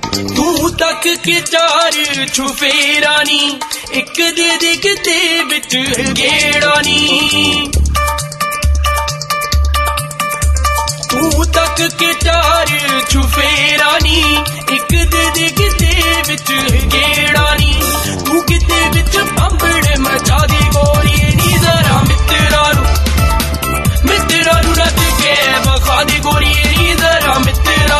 तू तक के चार छुफेरा नी, एक दे दे किते विच गेड़ा नी। तू तक के चार छुफेरा नी, एक दे दे किते विच गेड़ा नी। तू किते विच बंबड़ मचा दी गोरी नी, जरा मित्रा नू नच के बखा दी गोरी नी, जरा मित्रा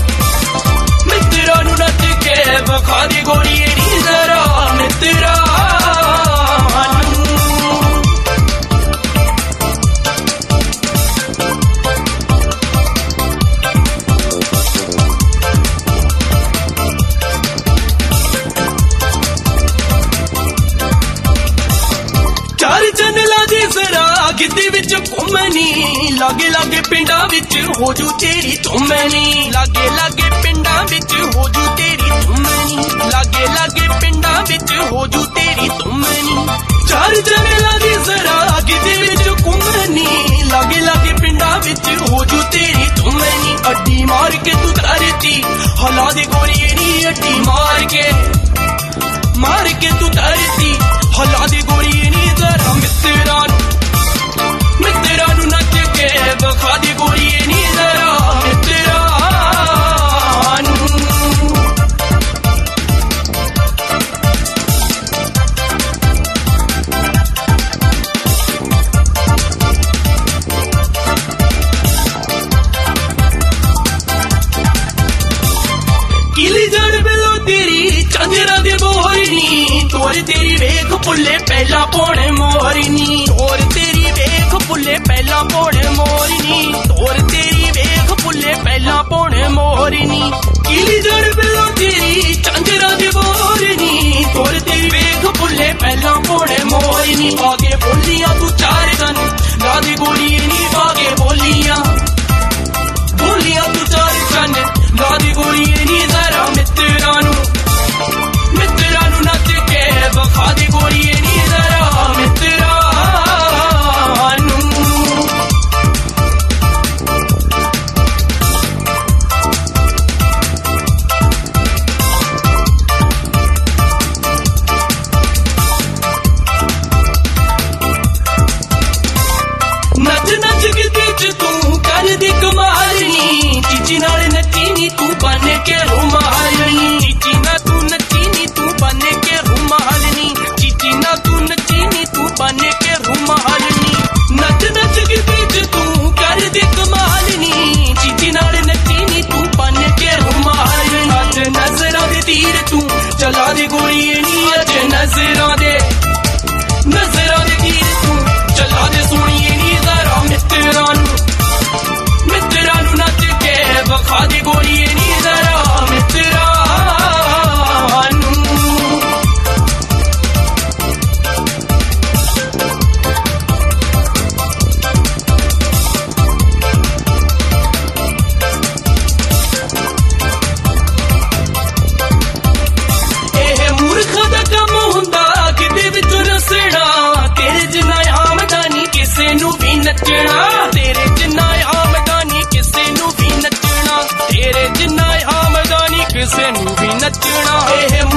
नू नच के बखा दी गोरी नी, जरा मित्रा गिद्दी विच घुमनी, लागे लागे पिंडा विच हो जू तेरी धुमनी। लागे लागे पिंडा विच हो जू तेरी धुमनी, लागे लागे पिंडा विच हो जू तेरी धुमनी। चार जनेला दी जरा गिद्दी विच घुमनी, लागे लागे पिंडा विच हो जू तेरी धुमनी। अड्डी मार के तू धरती हला दे गोरी नी, अड्डी मार के तू धरती हला दे गोरी नी, जरा मित्रा नू नच के बखा दी गोरी नी, जरा मित्रा किली जड़ बिलो तेरी चांजरा दे बोरनी। तोर तेरी वेख पुल्ले पहला पौने मोरनी, तोर तेरी वेख पुल्ले पहला पौने मोरनी, तोर तेरी वेख पुल्ले पहला पौने मोरनी। किली जड़ बिलो तेरी चांजरा दे बोरनी, तोर तेरी वेख पुल्ले पहला पौने मोरनी। आगे बोलियां तू चार जन गा दी गोरी नी, आगे बोलियां तू चार जन गा दी गोरी नी, जरा मित्रा नू नच के बखा दी गोरी नी, जरा मित्रा नच नच गिद्दी तू कर दी कमालनी। चीची नाल नची नी तू बन के रुमालनी, चीची ना तू नची नी तू बन के रुमालनी, चीची ना तू नची नी तू बन के रुमालनी। नच नच गिद्दी तू कर दी कमालनी, चीची नाल नची नी तू बन के रुमालनी। अज नजरां दे तीर तू चला दे गोरी नी, अज नजरां दे तीर तू चला दे सोहणीए नी, जरा मित्रा नू नच के बखा दी गोरी नी, जरा मित्रा एह मूर्खा दा कम हुंदा किते विच रसना। तेरे जिन्ना आमदनी किसे नू भी नचना, तेरे जिन्ना आमदनी किसे नू भी नचना, तेरे जिन्ना आमदनी किसे नू भी नचना।